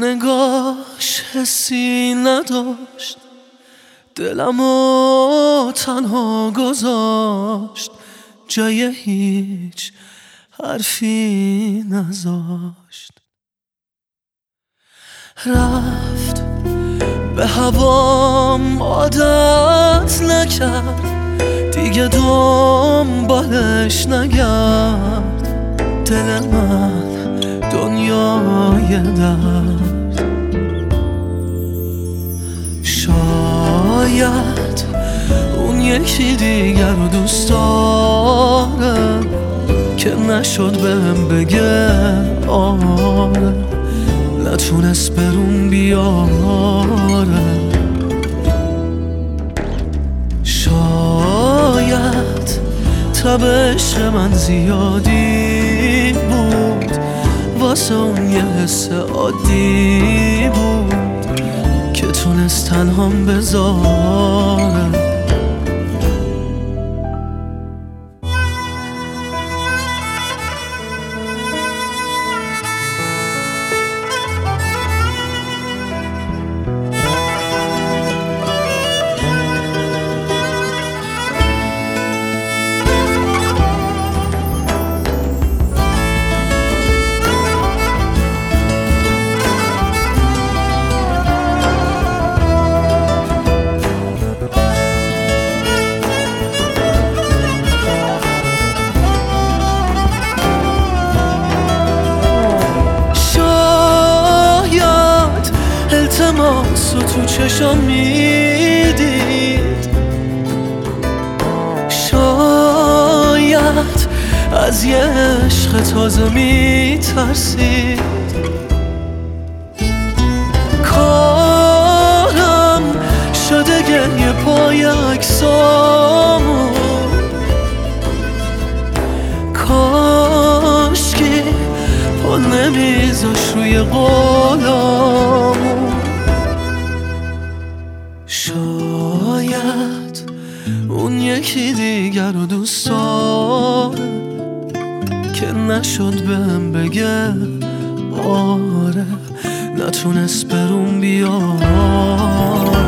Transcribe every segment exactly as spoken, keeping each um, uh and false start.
نگاش حسی نداشت، دلمو تنها گذاشت، جای هیچ حرفی نذاشت. رفت به هوام عادت نکرد، دیگه دنبالش نگرد. دل من دنیای درد، شاید اون یکی دیگر رو دوست داره که نشد بهم بگه آره، نتونست برون بیاره. شاید تبش من زیادی بود، واسه اون یه حس عادی بود که تونست تنهام بذاره. التماسو تو چشام میدید، شاید از یه عشق تازه میترسید. کارم شده گریه پای عکسامون، کاشکی پا نمیذاش روی قولامون. شاید اون یکی دیگر رو دوست داره که نشد بهم بگه آره، نتونست برون بیاره.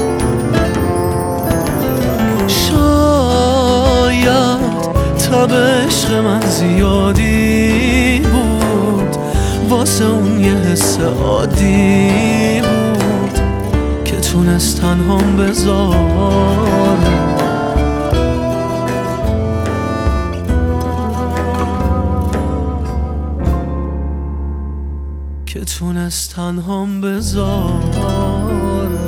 شاید تب عشق من زیادی بود، واسه اون یه حس عادی بود که تونست تنهام بذاره. که تونست تنهام بذاره.